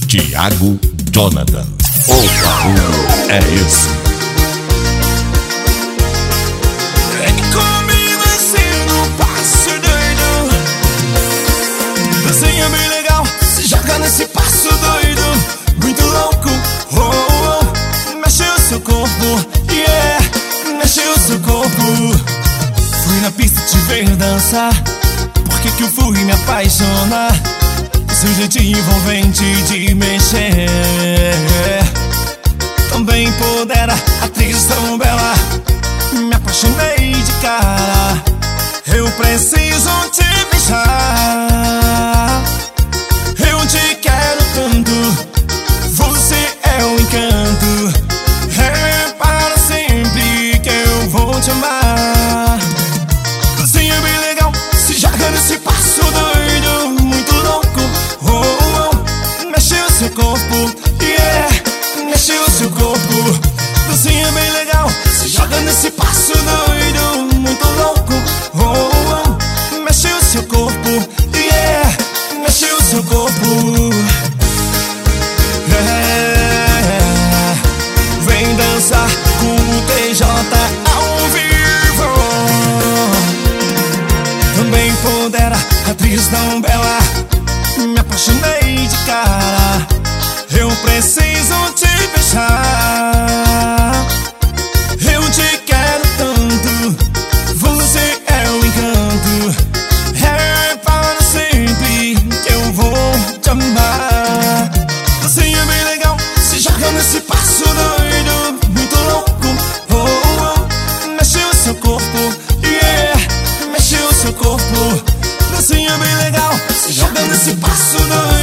Thiago Jonathan. O barulho é esse. Vem comigo assim no passo doido. Dancinha bem legal, se joga nesse passo doido. Muito louco, oh, oh. Mexe o seu corpo, yeah. Mexe o seu corpo. Fui na pista te ver dançar. Por que que eu fui me apaixonar? Seu jeitinho envolvente de mexer. Também empodera, atriz tão bela. Me apaixonei de cara. Eu preciso te beijar. Eu te quero tanto. Você é um encanto. É para sempre que eu vou te amar. Dancinha bem legal, se joga nesse passo doido. Muito louco, oh, oh. Mexe o seu corpo, yeah. Mexe o seu corpo. Dancinha bem legal, se joga nesse passo doido. Muito louco, oh, oh. Mexe o seu corpo, yeah. Mexe o seu corpo, yeah. Vem dançar com o TJ ao vivo. Também empodera, atriz tão bela. Me apaixonei de cara. Eu preciso te beijar. Eu te quero tanto. Você é um encanto. É para sempre que eu vou te amar. Dancinha bem legal, se joga nesse passo doido. Muito louco, oh, oh. Mexe o seu corpo, yeah. Mexe o seu corpo. Dancinha bem legal, se joga nesse passo doido.